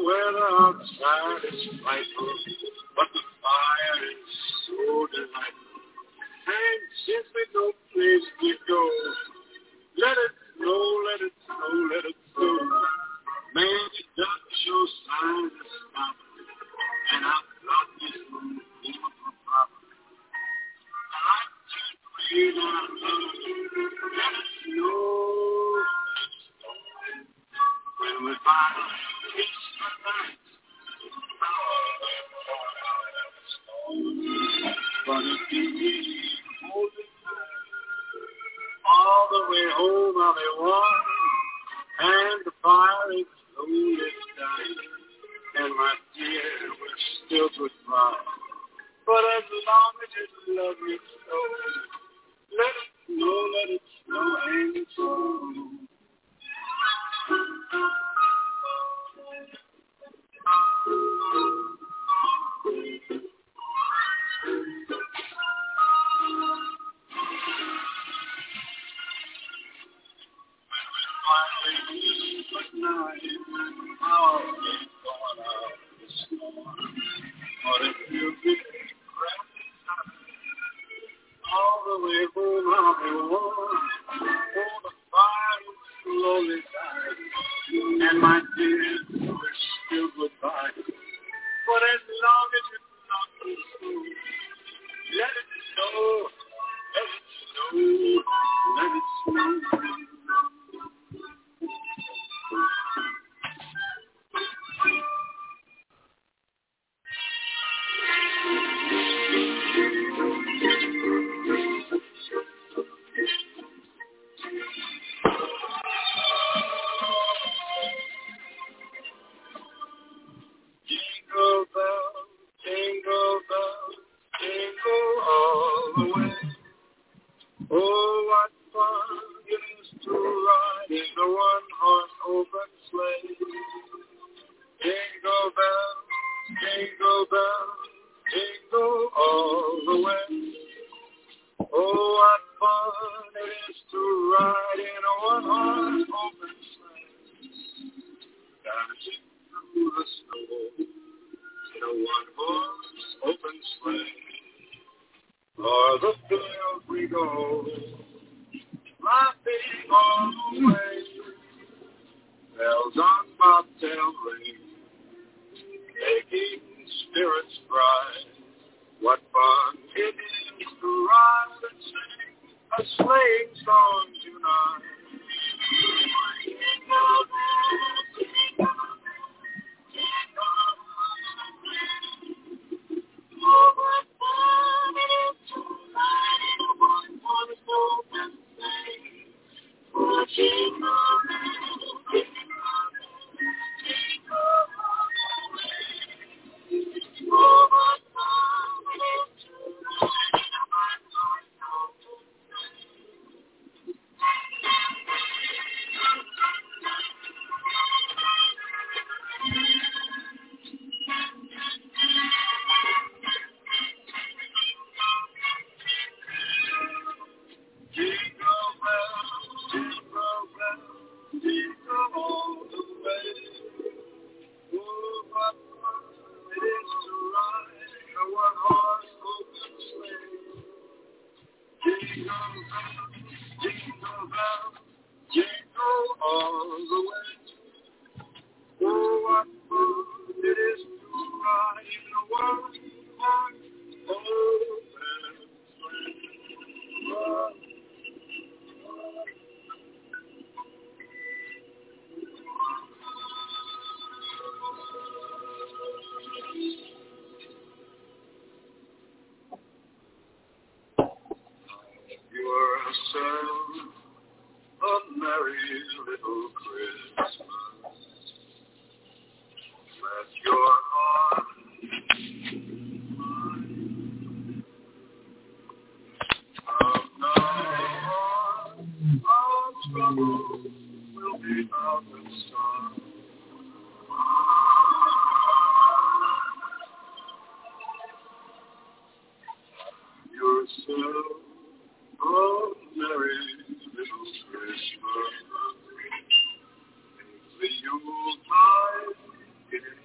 Speaker 3: weather outside is frightful, but the fire is so delightful. And since there's no place to go, let it snow, let it snow, let it snow. Man, it doesn't show signs of stopping, and I've got this room full of problems. I can't breathe out loud. Let it snow. When we finally reach the night, but if you keep holding tight, all the way home I'll be warm, and the fire is slowly dying, and my dear, we're still goodbye. But as long as you love me so, let it snow, let it snow, and so. Good night, I'll be going out this morning. But if you get all the way home, I'll be warm. Oh, the fire is slowly dying, and my dear, we're still goodbye. But as long as it's not too soon, let it snow, let it snow, let it snow. Jingle bells, jingle bells, jingle all the way. Oh, what fun it is to ride in a one-horse open sleigh. Jingle bells, jingle bells, jingle all the way. Oh, what fun it is to ride in a one-horse open sleigh. Dashing through the snow in a one-horse open sleigh. O'er the field we go, laughing all the way. Bells on bobtail ring, making spirits bright. What fun it is to ride and sing a sleighing song tonight. Oh, what fun it is to ride in a one-horse open sleigh. Oh, jingle bells, jingle bells, jingle all the way. Oh, what fun it is to ride in a one-horse open Jingle bells, jingle bells, jingle all the way. Oh, what fun it is to ride in a one-horse open sleigh. Jingle bells, jingle bells, jingle all the way. Oh, what fun it is to ride in a one-horse open sleigh. Oh, yourself a merry little Christmas. Let your heart of now all trouble will be out and storm. Yourself oh, merry little Christmas, the Yuletide is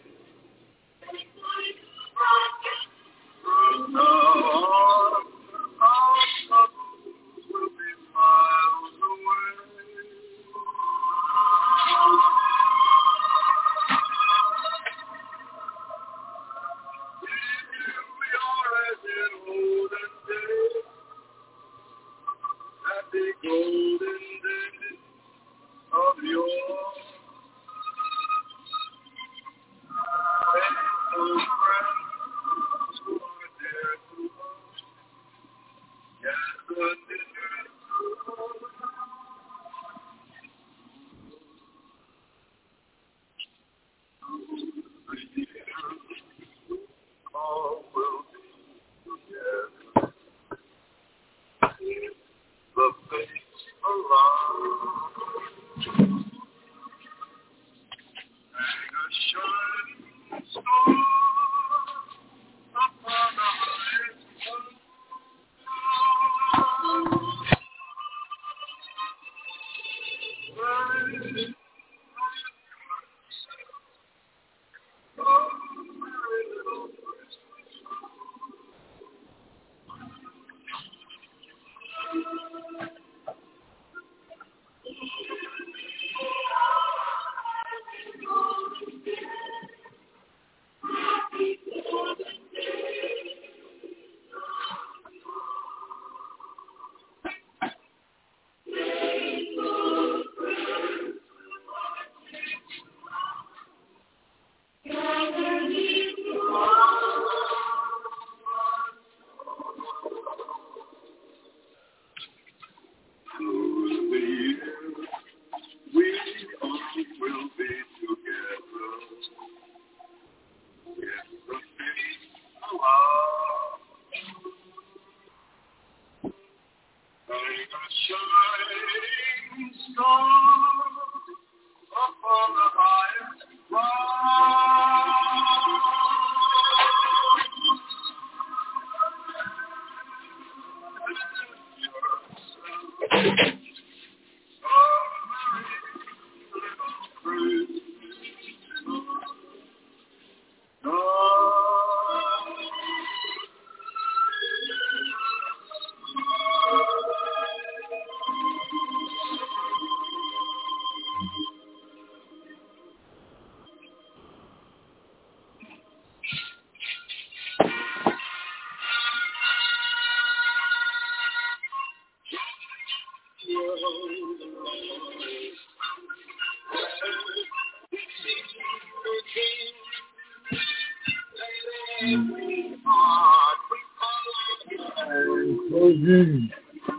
Speaker 4: Closing.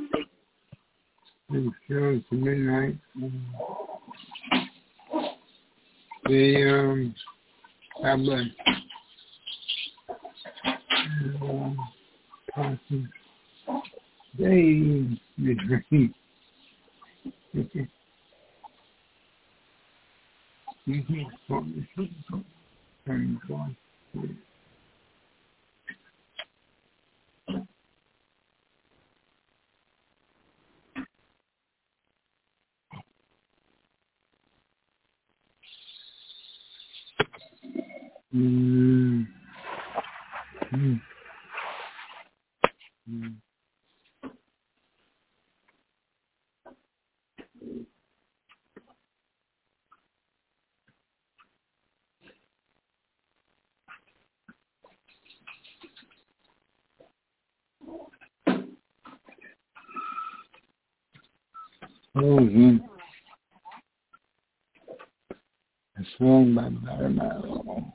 Speaker 4: It's close to midnight. The um, tablet. Um, passing. They between. Mm. Mm. Mm. Closing. A song by Barrow.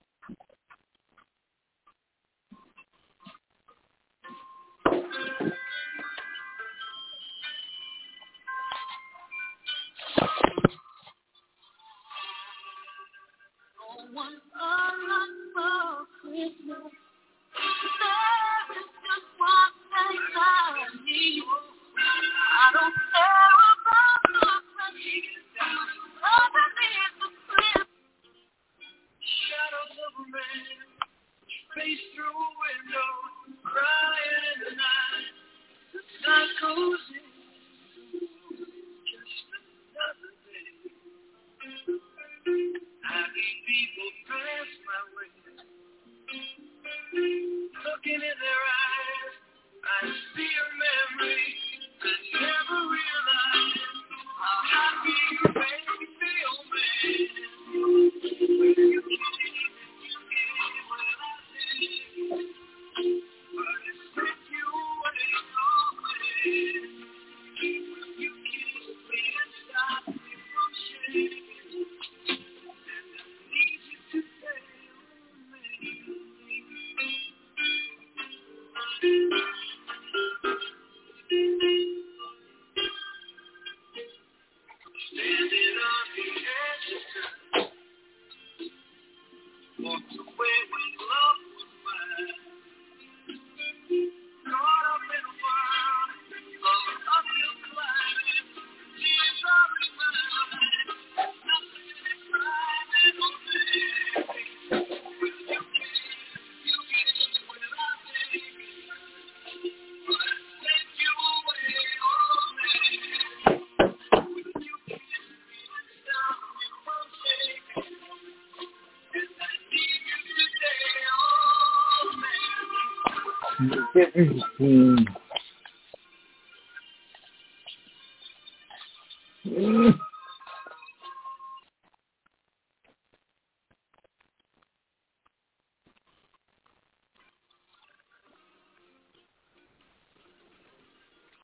Speaker 4: Mm.